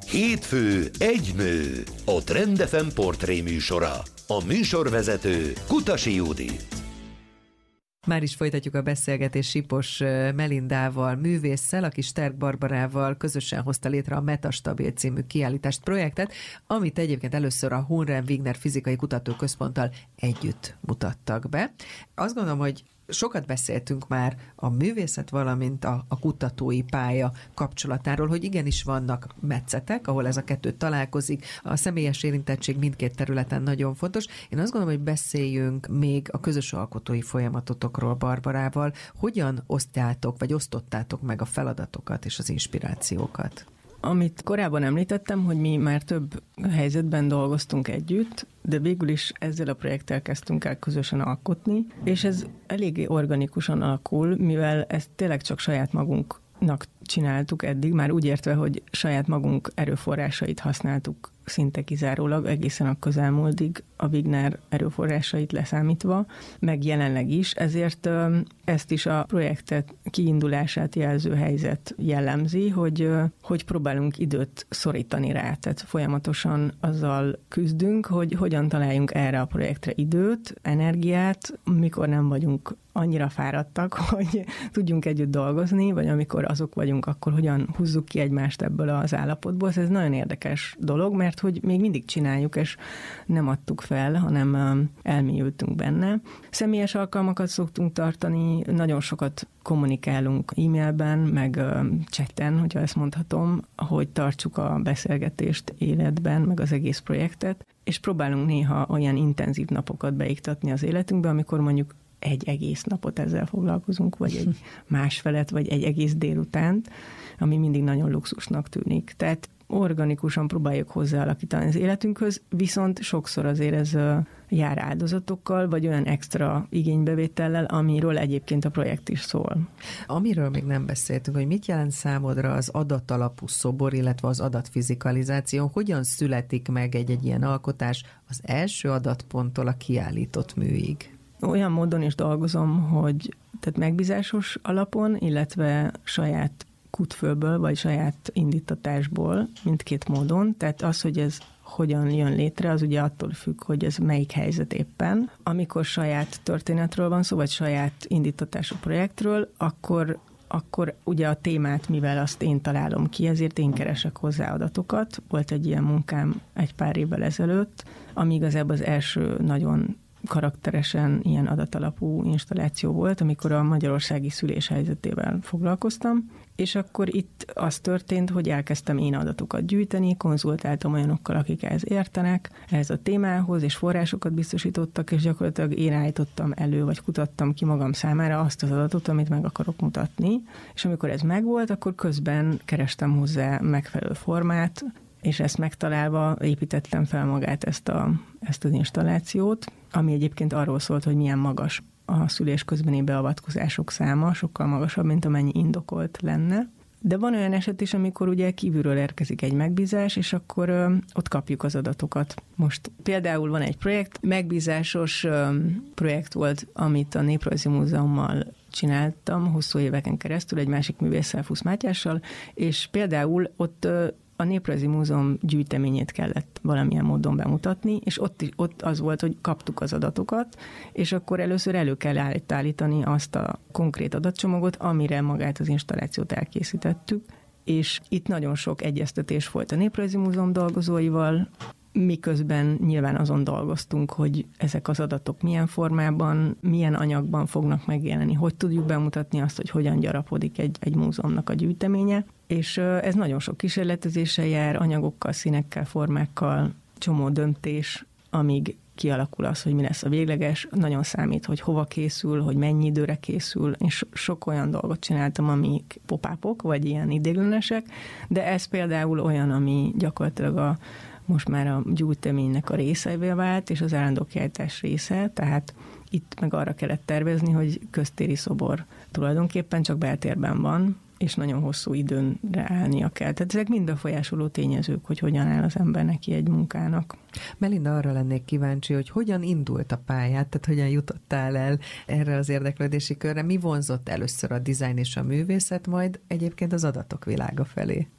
Hétfő egy nő, a Trend FM portré műsora. A műsorvezető Kutasi Judit. Már is folytatjuk a beszélgetést Sipos Melindával, művésszel, aki Sterk Barbarával közösen hozta létre a Metastabil című kiállítást, projektet, amit egyébként először a Hunren Wigner Fizikai Kutatóközponttal együtt mutattak be. Azt gondolom, hogy sokat beszéltünk már a művészet, valamint a kutatói pálya kapcsolatáról, hogy igenis vannak metszetek, ahol ez a kettő találkozik. A személyes érintettség mindkét területen nagyon fontos. Én azt gondolom, hogy beszéljünk még a közös alkotói folyamatotokról Barbarával. Hogyan osztottátok meg a feladatokat és az inspirációkat? Amit korábban említettem, hogy mi már több helyzetben dolgoztunk együtt, de végül is ezzel a projekttel kezdtünk el közösen alkotni, és ez eléggé organikusan alakul, mivel ezt tényleg csak saját magunknak csináltuk eddig, már úgy értve, hogy saját magunk erőforrásait használtuk szinte kizárólag egészen a közelmúltig, a Wigner erőforrásait leszámítva, meg jelenleg is, ezért ezt is a projektet kiindulását jelző helyzet jellemzi, hogy próbálunk időt szorítani rá, tehát folyamatosan azzal küzdünk, hogy hogyan találjunk erre a projektre időt, energiát, mikor nem vagyunk annyira fáradtak, hogy tudjunk együtt dolgozni, vagy amikor azok vagyunk, akkor hogyan húzzuk ki egymást ebből az állapotból. Ez nagyon érdekes dolog, mert hogy még mindig csináljuk, és nem adtuk fel, hanem elmélyültünk benne. Személyes alkalmakat szoktunk tartani, nagyon sokat kommunikálunk e-mailben, meg chatten, hogyha ezt mondhatom, hogy tartsuk a beszélgetést életben, meg az egész projektet, és próbálunk néha olyan intenzív napokat beiktatni az életünkbe, amikor mondjuk egy egész napot ezzel foglalkozunk, vagy egy másfelet, vagy egy egész délutánt, ami mindig nagyon luxusnak tűnik. Tehát organikusan próbáljuk hozzáalakítani az életünkhöz, viszont sokszor azért ez jár áldozatokkal, vagy olyan extra igénybevétellel, amiről egyébként a projekt is szól. Amiről még nem beszéltünk, hogy mit jelent számodra az adatalapú szobor, illetve az adatfizikalizáció, hogyan születik meg egy ilyen alkotás az első adatponttól a kiállított műig? Olyan módon is dolgozom, hogy tehát megbízásos alapon, illetve saját kútfőből, vagy saját indítatásból, mindkét módon. Tehát az, hogy ez hogyan jön létre, az ugye attól függ, hogy ez melyik helyzet éppen. Amikor saját történetről van szó, vagy saját indítatású projektről, akkor ugye a témát, mivel azt én találom ki, ezért én keresek hozzá adatokat. Volt egy ilyen munkám egy pár évvel ezelőtt, ami igazából az első nagyon karakteresen ilyen adatalapú installáció volt, amikor a magyarországi szülés helyzetével foglalkoztam, és akkor itt az történt, hogy elkezdtem én adatokat gyűjteni, konzultáltam olyanokkal, akik ehhez értenek, ehhez a témához, és forrásokat biztosítottak, és gyakorlatilag én állítottam elő, vagy kutattam ki magam számára azt az adatot, amit meg akarok mutatni, és amikor ez megvolt, akkor közben kerestem hozzá megfelelő formát, és ezt megtalálva építettem fel magát ezt az installációt, ami egyébként arról szólt, hogy milyen magas a szülés közbeni beavatkozások száma, sokkal magasabb, mint amennyi indokolt lenne. De van olyan eset is, amikor ugye kívülről érkezik egy megbízás, és akkor ott kapjuk az adatokat. Most például van egy projekt, megbízásos projekt volt, amit a Néprajzi Múzeummal csináltam hosszú éveken keresztül, egy másik művésszel, Fusz Mátyással, és például ott a Néprajzi Múzeum gyűjteményét kellett valamilyen módon bemutatni, és ott az volt, hogy kaptuk az adatokat, és akkor először elő kell állítani azt a konkrét adatcsomagot, amire magát az installációt elkészítettük, és itt nagyon sok egyeztetés volt a Néprajzi Múzeum dolgozóival, miközben nyilván azon dolgoztunk, hogy ezek az adatok milyen formában, milyen anyagban fognak megjelenni, hogy tudjuk bemutatni azt, hogy hogyan gyarapodik egy múzeumnak a gyűjteménye, és ez nagyon sok kísérletezéssel jár, anyagokkal, színekkel, formákkal, csomó döntés, amíg kialakul az, hogy mi lesz a végleges, nagyon számít, hogy hova készül, hogy mennyi időre készül, és sok olyan dolgot csináltam, amik popápok, vagy ilyen idéglenesek, de ez például olyan, ami gyakorlatilag most már a gyűjteménynek a részeivé vált, és az állandó kiállítás része, tehát itt meg arra kellett tervezni, hogy köztéri szobor tulajdonképpen csak beltérben van, és nagyon hosszú időnre állnia kell. Tehát ezek mind befolyásoló tényezők, hogy hogyan áll az ember neki egy munkának. Melinda, arra lennék kíváncsi, hogy hogyan indult a pályát, tehát hogyan jutottál el erre az érdeklődési körre, mi vonzott először a dizájn és a művészet, majd egyébként az adatok világa felé?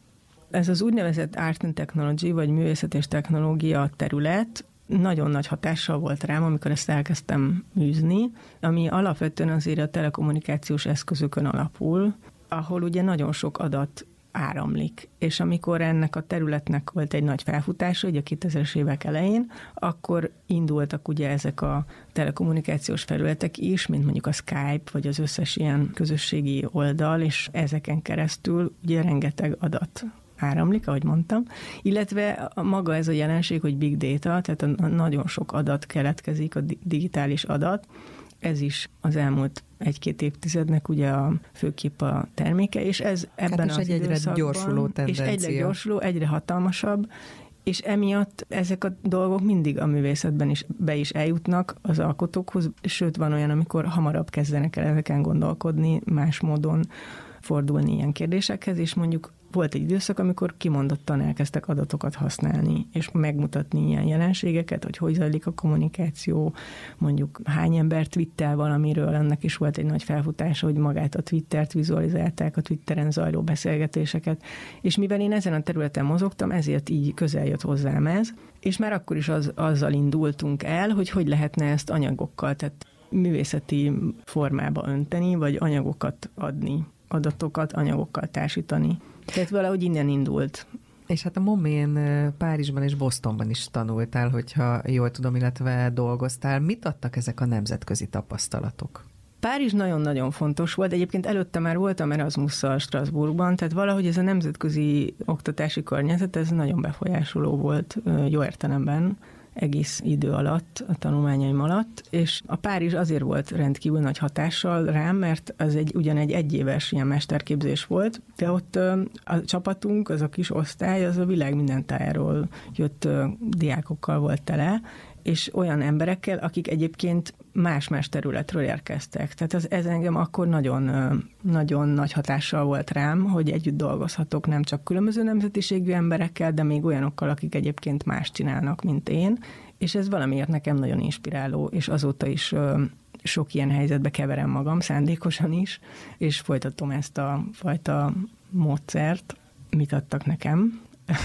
Ez az úgynevezett Art and Technology, vagy művészet és technológia terület nagyon nagy hatással volt rám, amikor ezt elkezdtem űzni, ami alapvetően azért a telekommunikációs eszközökön alapul, ahol ugye nagyon sok adat áramlik. És amikor ennek a területnek volt egy nagy felfutása, ugye a 2000-es évek elején, akkor indultak ugye ezek a telekommunikációs felületek is, mint mondjuk a Skype, vagy az összes ilyen közösségi oldal, és ezeken keresztül ugye rengeteg adat áramlik, ahogy mondtam, illetve maga ez a jelenség, hogy big data, tehát nagyon sok adat keletkezik, a digitális adat, ez is az elmúlt 1-2 évtizednek ugye a főképp a terméke, és ez ebben az egyre gyorsuló tendencia. És egyre gyorsuló, egyre hatalmasabb, és emiatt ezek a dolgok mindig a művészetben is be is eljutnak az alkotókhoz, sőt van olyan, amikor hamarabb kezdenek el ezeken gondolkodni, más módon fordulni ilyen kérdésekhez, és mondjuk volt egy időszak, amikor kimondottan elkezdtek adatokat használni, és megmutatni ilyen jelenségeket, hogy zajlik a kommunikáció, mondjuk hány ember twittel valamiről, ennek is volt egy nagy felfutása, hogy magát a Twittert vizualizálták, a Twitteren zajló beszélgetéseket, és mivel én ezen a területen mozogtam, ezért így közel jött hozzám ez, és már akkor is azzal indultunk el, hogy lehetne ezt anyagokkal, tehát művészeti formába önteni, vagy anyagokat adni, adatokat anyagokkal társítani. Tehát valahogy innen indult. És hát a Momén Párizsban és Bostonban is tanultál, hogyha jól tudom, illetve dolgoztál. Mit adtak ezek a nemzetközi tapasztalatok? Párizs nagyon-nagyon fontos volt. Egyébként előtte már voltam Erasmusszal Strasbourgban, tehát valahogy ez a nemzetközi oktatási környezet, ez nagyon befolyásoló volt jó értelemben egész idő alatt, a tanulmányaim alatt, és a Párizs azért volt rendkívül nagy hatással rám, mert az ugyan egy egyéves ilyen mesterképzés volt, de ott a csapatunk, az a kis osztály, az a világ minden tájáról jött diákokkal volt tele, és olyan emberekkel, akik egyébként más-más területről érkeztek. Tehát ez engem akkor nagyon, nagyon nagy hatással volt rám, hogy együtt dolgozhatok nem csak különböző nemzetiségű emberekkel, de még olyanokkal, akik egyébként más csinálnak, mint én. És ez valamiért nekem nagyon inspiráló, és azóta is sok ilyen helyzetbe keverem magam, szándékosan is, és folytatom ezt a fajta módszert, mit adtak nekem.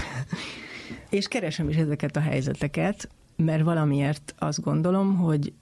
És keresem is ezeket a helyzeteket, mert valamiért azt gondolom,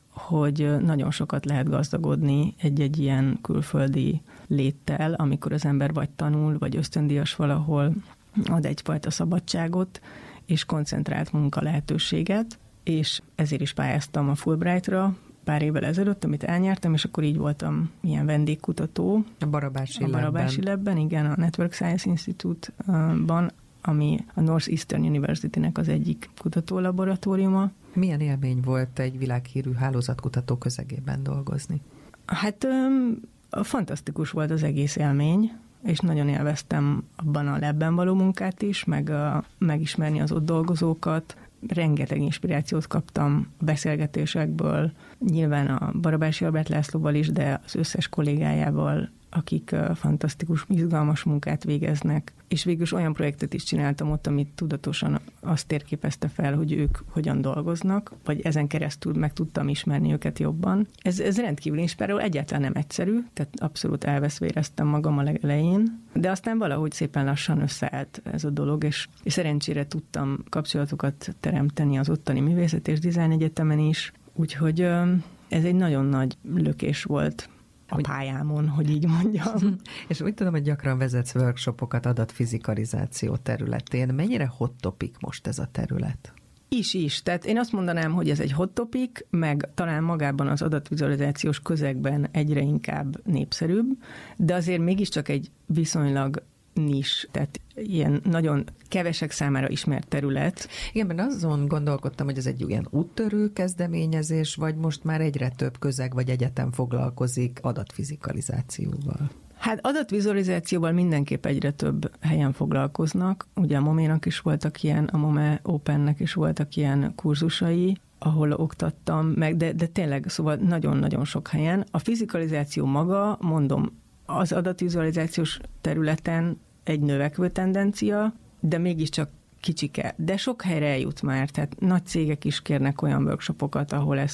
hogy nagyon sokat lehet gazdagodni egy ilyen külföldi léttel, amikor az ember vagy tanul, vagy ösztöndíjas valahol, ad egyfajta szabadságot, és koncentrált munka lehetőséget, és ezért is pályáztam a Fulbrightra pár évvel ezelőtt, amit elnyertem, és akkor így voltam ilyen vendégkutató. A Barabási Labben, igen, a Network Science Institute-ban, ami a Northeastern University-nek az egyik kutatólaboratóriuma. Milyen élmény volt egy világhírű hálózatkutató közegében dolgozni? Hát fantasztikus volt az egész élmény, és nagyon élveztem abban a labben való munkát is, meg megismerni az ott dolgozókat. Rengeteg inspirációt kaptam a beszélgetésekből, nyilván a Barabási Albert Lászlóval is, de az összes kollégájával, akik fantasztikus, izgalmas munkát végeznek, és végül is olyan projektet is csináltam ott, amit tudatosan azt térképezte fel, hogy ők hogyan dolgoznak, vagy ezen keresztül meg tudtam ismerni őket jobban. Ez rendkívül inspiráló, egyáltalán nem egyszerű, tehát abszolút elveszve éreztem magam a legelején, de aztán valahogy szépen lassan összeállt ez a dolog, és szerencsére tudtam kapcsolatokat teremteni az ottani Művészet és Design Egyetemen is, úgyhogy ez egy nagyon nagy lökés volt a pályámon, hogy így mondjam. És úgy tudom, hogy gyakran vezetsz workshopokat adatfizikalizáció területén. Mennyire hot topic most ez a terület? Is. Tehát én azt mondanám, hogy ez egy hot topic, meg talán magában az adatvizualizációs közegben egyre inkább népszerűbb, de azért mégiscsak egy viszonylag nis, tehát ilyen nagyon kevesek számára ismert terület. Igen, mert azon gondolkodtam, hogy ez egy ilyen úttörő kezdeményezés, vagy most már egyre több közeg vagy egyetem foglalkozik adatfizikalizációval. Hát adatvizualizációval mindenképp egyre több helyen foglalkoznak. Ugye a Moménak is voltak ilyen, a Mome Opennek is voltak ilyen kurzusai, ahol oktattam meg, de tényleg szóval nagyon-nagyon sok helyen. A fizikalizáció maga, mondom, az adatvizualizációs területen egy növekvő tendencia, de mégiscsak kicsike. De sok helyre eljut már, tehát nagy cégek is kérnek olyan workshopokat, ahol ezt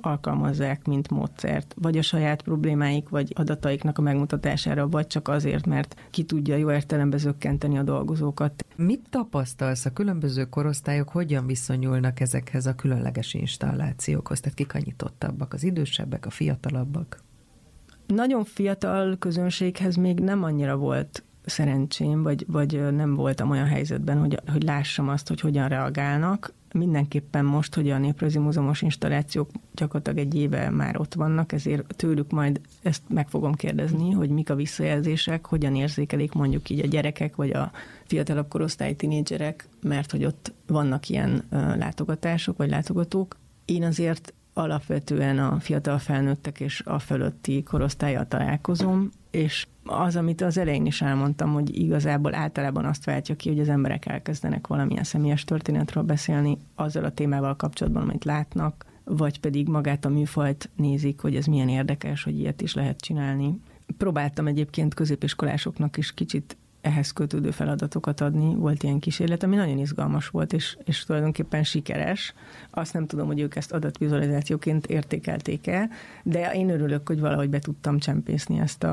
alkalmazzák, mint módszert, vagy a saját problémáik, vagy adataiknak a megmutatására, vagy csak azért, mert ki tudja jó értelemben zökkenteni a dolgozókat. Mit tapasztalsz, a különböző korosztályok hogyan viszonyulnak ezekhez a különleges installációkhoz? Tehát kik a nyitottabbak, az idősebbek, a fiatalabbak? Nagyon fiatal közönséghez még nem annyira volt szerencsém, vagy nem voltam olyan helyzetben, hogy lássam azt, hogy hogyan reagálnak. Mindenképpen most, hogy a Néprajzi Múzeumos installációk gyakorlatilag egy éve már ott vannak, ezért tőlük majd ezt meg fogom kérdezni, hogy mik a visszajelzések, hogyan érzékelik mondjuk így a gyerekek, vagy a fiatalabb korosztály tínédzserek, mert hogy ott vannak ilyen látogatások, vagy látogatók. Én azért alapvetően a fiatal felnőttek és a fölötti korosztállyal találkozom, és az, amit az elején is elmondtam, hogy igazából általában azt váltja ki, hogy az emberek elkezdenek valamilyen személyes történetről beszélni azzal a témával kapcsolatban, amit látnak, vagy pedig magát a műfajt nézik, hogy ez milyen érdekes, hogy ilyet is lehet csinálni. Próbáltam egyébként középiskolásoknak is kicsit ehhez kötődő feladatokat adni. Volt ilyen kísérlet, ami nagyon izgalmas volt, és tulajdonképpen sikeres. Azt nem tudom, hogy ők ezt adatvizualizációként értékelték-e, de én örülök, hogy valahogy be tudtam csempészni ezt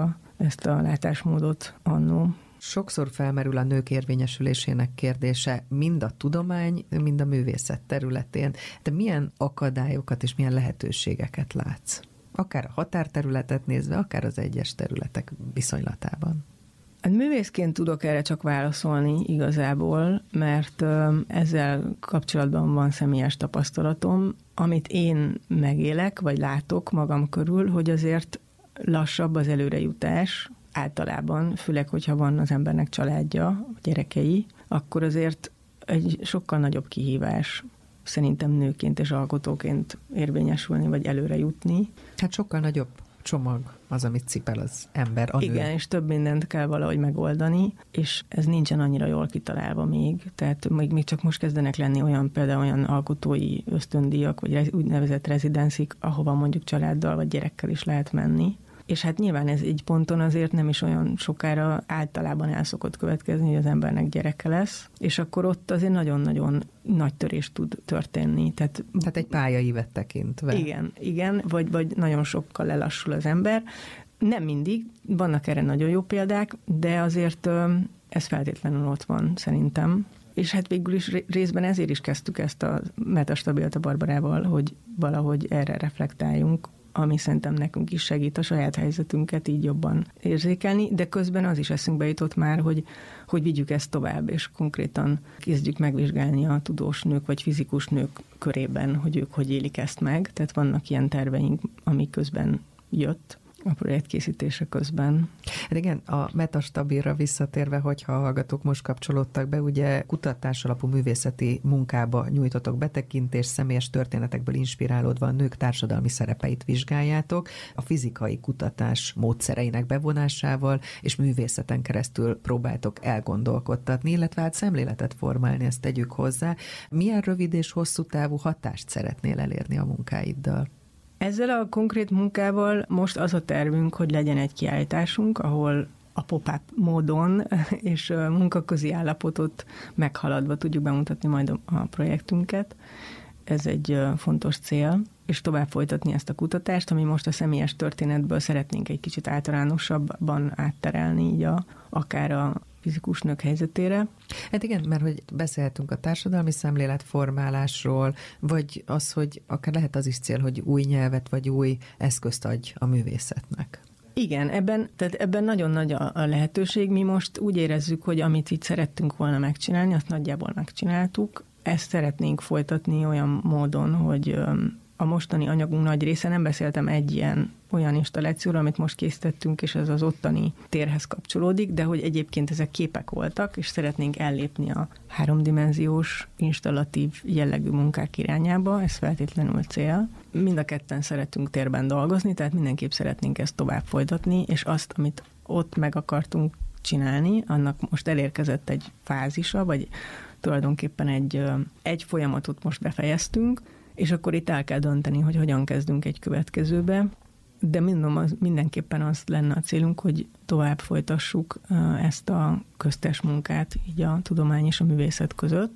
a látásmódot annó. Sokszor felmerül a nők érvényesülésének kérdése mind a tudomány, mind a művészet területén. De milyen akadályokat és milyen lehetőségeket látsz? Akár a határterületet nézve, akár az egyes területek viszonylatában. Művészként tudok erre csak válaszolni igazából, mert ezzel kapcsolatban van személyes tapasztalatom, amit én megélek, vagy látok magam körül, hogy azért lassabb az előrejutás általában, főleg, hogyha van az embernek családja, gyerekei, akkor azért egy sokkal nagyobb kihívás szerintem nőként és alkotóként érvényesülni, vagy előre jutni. Hát sokkal nagyobb csomag az, amit cipel az ember, a nő. Igen, és több mindent kell valahogy megoldani, és ez nincsen annyira jól kitalálva még, tehát még csak most kezdenek lenni például olyan alkotói ösztöndíjak, vagy úgynevezett rezidenszik, ahova mondjuk családdal vagy gyerekkel is lehet menni. És hát nyilván ez egy ponton azért nem is olyan sokára általában el szokott következni, hogy az embernek gyereke lesz, és akkor ott azért nagyon-nagyon nagy törés tud történni. Tehát egy pályaívet tekintve. Igen, vagy nagyon sokkal lelassul az ember. Nem mindig, vannak erre nagyon jó példák, de azért ez feltétlenül ott van szerintem. És hát végül is részben ezért is kezdtük ezt a Metastabilt Barbarával, hogy valahogy erre reflektáljunk, ami szerintem nekünk is segít a saját helyzetünket így jobban érzékelni, de közben az is eszünkbe jutott már, hogy vigyük ezt tovább, és konkrétan kezdjük megvizsgálni a tudós nők vagy fizikus nők körében, hogy ők hogy élik ezt meg. Tehát vannak ilyen terveink, ami közben jött a projekt készítése közben. Igen, a Metastabilra visszatérve, hogyha a hallgatók most kapcsolódtak be, ugye kutatás alapú művészeti munkába nyújtotok betekintést, személyes történetekből inspirálódva a nők társadalmi szerepeit vizsgáljátok, a fizikai kutatás módszereinek bevonásával és művészeten keresztül próbáltok elgondolkodtatni, illetve hát szemléletet formálni, ezt tegyük hozzá. Milyen rövid és hosszú távú hatást szeretnél elérni a munkáiddal? Ezzel a konkrét munkával most az a tervünk, hogy legyen egy kiállításunk, ahol a pop-up módon és munkaközi állapotot meghaladva tudjuk bemutatni majd a projektünket. Ez egy fontos cél, és tovább folytatni ezt a kutatást, ami most a személyes történetből szeretnénk egy kicsit általánosabban átterelni, így akár a fizikus nők helyzetére. Hát igen, mert hogy beszélhetünk a társadalmi szemléletformálásról, vagy az, hogy akár lehet az is cél, hogy új nyelvet vagy új eszközt adj a művészetnek. Igen, ebben nagyon nagy a lehetőség. Mi most úgy érezzük, hogy amit itt szerettünk volna megcsinálni, azt nagyjából megcsináltuk. Ezt szeretnénk folytatni olyan módon, hogy a mostani anyagunk nagy része, nem beszéltem egy olyan installációra, amit most készítettünk, és ez az ottani térhez kapcsolódik, de hogy egyébként ezek képek voltak, és szeretnénk ellépni a 3D installatív jellegű munkák irányába, ez feltétlenül cél. Mind a ketten szeretünk térben dolgozni, tehát mindenképp szeretnénk ezt tovább folytatni, és azt, amit ott meg akartunk csinálni, annak most elérkezett egy fázisa, vagy tulajdonképpen egy folyamatot most befejeztünk, és akkor itt el kell dönteni, hogy hogyan kezdünk egy következőbe, de mindenképpen az lenne a célunk, hogy tovább folytassuk ezt a köztes munkát így a tudomány és a művészet között,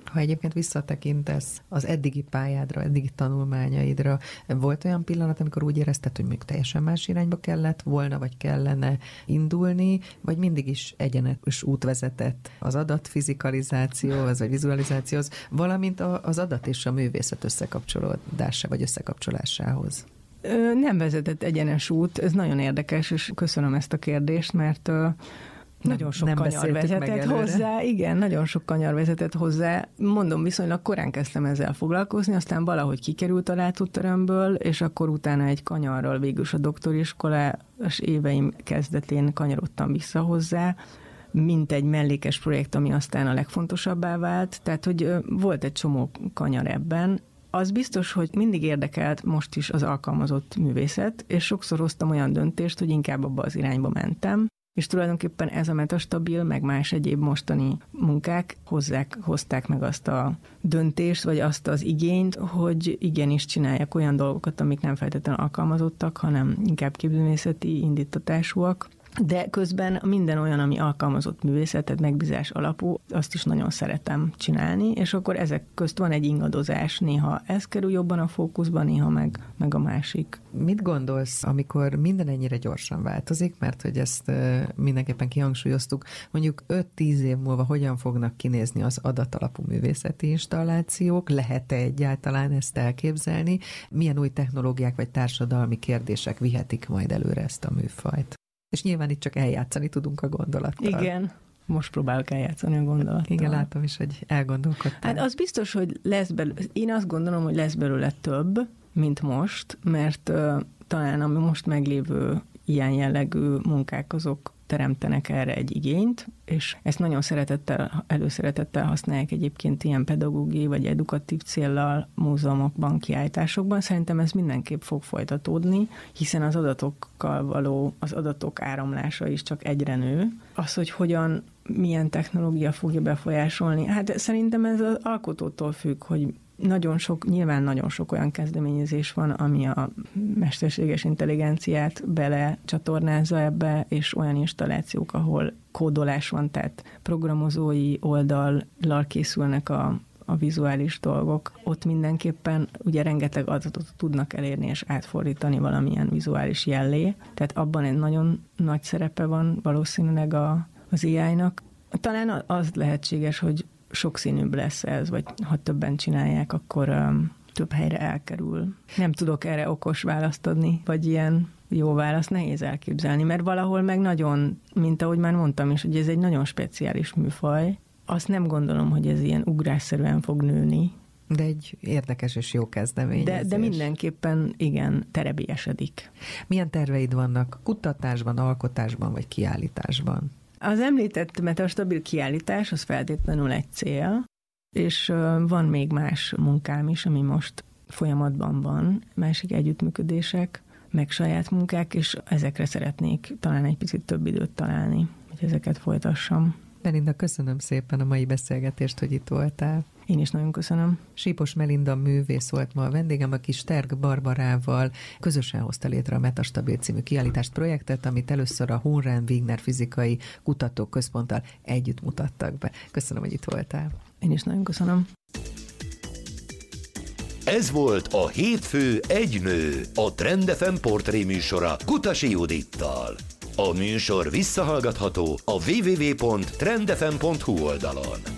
Ha egyébként visszatekintesz az eddigi pályádra, eddigi tanulmányaidra, volt olyan pillanat, amikor úgy érezted, hogy még teljesen más irányba kellett volna, vagy kellene indulni, vagy mindig is egyenes út vezetett az adatfizikalizációhoz, vagy vizualizációhoz, valamint az adat és a művészet összekapcsolódása, vagy összekapcsolásához? Nem vezetett egyenes út, ez nagyon érdekes, és köszönöm ezt a kérdést, mert nagyon sok kanyar vezetett hozzá, igen, nagyon sok kanyar vezetett hozzá. Mondom, viszonylag korán kezdtem ezzel foglalkozni, aztán valahogy kikerült a látóteremből, és akkor utána egy kanyarral végül a doktoriskolás éveim kezdetén kanyarodtam vissza hozzá, mint egy mellékes projekt, ami aztán a legfontosabbá vált. Tehát, hogy volt egy csomó kanyar ebben. Az biztos, hogy mindig érdekelt most is az alkalmazott művészet, és sokszor hoztam olyan döntést, hogy inkább abba az irányba mentem, és tulajdonképpen ez a metastabil, meg más egyéb mostani munkák hozták meg azt a döntést, vagy azt az igényt, hogy igenis csinálják olyan dolgokat, amik nem feltétlenül alkalmazottak, hanem inkább képzőművészeti indítatásúak. De közben minden olyan, ami alkalmazott művészet, tehát megbízás alapú, azt is nagyon szeretem csinálni, és akkor ezek közt van egy ingadozás. Néha ez kerül jobban a fókuszba, néha meg a másik. Mit gondolsz, amikor minden ennyire gyorsan változik, mert hogy ezt mindenképpen kihangsúlyoztuk, mondjuk 5-10 év múlva hogyan fognak kinézni az adatalapú művészeti installációk, lehet-e egyáltalán ezt elképzelni, milyen új technológiák vagy társadalmi kérdések vihetik majd előre ezt a műfajt? És nyilván itt csak eljátszani tudunk a gondolattal. Igen, most próbálok eljátszani a gondolattal. Igen, látom is, hogy elgondolkodtál. Hát az biztos, hogy lesz belőle, én azt gondolom, hogy lesz belőle több, mint most, mert talán a most meglévő ilyen jellegű munkák azok teremtenek erre egy igényt, és ezt nagyon előszeretettel használják egyébként ilyen pedagógiai vagy edukatív céllal múzeumokban, kiállításokban. Szerintem ez mindenképp fog folytatódni, hiszen az adatok áramlása is csak egyre nő. Az, hogy milyen technológia fogja befolyásolni, hát szerintem ez az alkotótól függ, hogy nyilván nagyon sok olyan kezdeményezés van, ami a mesterséges intelligenciát belecsatornázza ebbe, és olyan installációk, ahol kódolás van, tehát programozói oldallal készülnek a vizuális dolgok. Ott mindenképpen ugye rengeteg adatot tudnak elérni és átfordítani valamilyen vizuális jellé. Tehát abban egy nagyon nagy szerepe van valószínűleg az AI-nak. Talán az lehetséges, hogy sokszínűbb lesz ez, vagy ha többen csinálják, akkor több helyre elkerül. Nem tudok erre okos választ adni, vagy ilyen jó választ nehéz elképzelni, mert valahol meg nagyon, mint ahogy már mondtam is, hogy ez egy nagyon speciális műfaj. Azt nem gondolom, hogy ez ilyen ugrásszerűen fog nőni. De egy érdekes és jó kezdeményezés. De mindenképpen, igen, terebélyesedik. Milyen terveid vannak kutatásban, alkotásban vagy kiállításban? Az említett metastabil kiállítás, az feltétlenül egy cél, és van még más munkám is, ami most folyamatban van, másik együttműködések, meg saját munkák, és ezekre szeretnék talán egy picit több időt találni, hogy ezeket folytassam. Melinda, köszönöm szépen a mai beszélgetést, hogy itt voltál. Én is nagyon köszönöm. Sipos Melinda művész volt ma a vendégem, aki Sterk Barbarával közösen hozta létre a Metastabil című kiállítást projektet, amit először a Hunrán Wigner Fizikai Kutatóközponttal együtt mutattak be. Köszönöm, hogy itt voltál. Én is nagyon köszönöm. Ez volt a Hétfő egy nő, a Trend FM portré műsora Kutasi Judittal. A műsor visszahallgatható a www.trendfm.hu oldalon.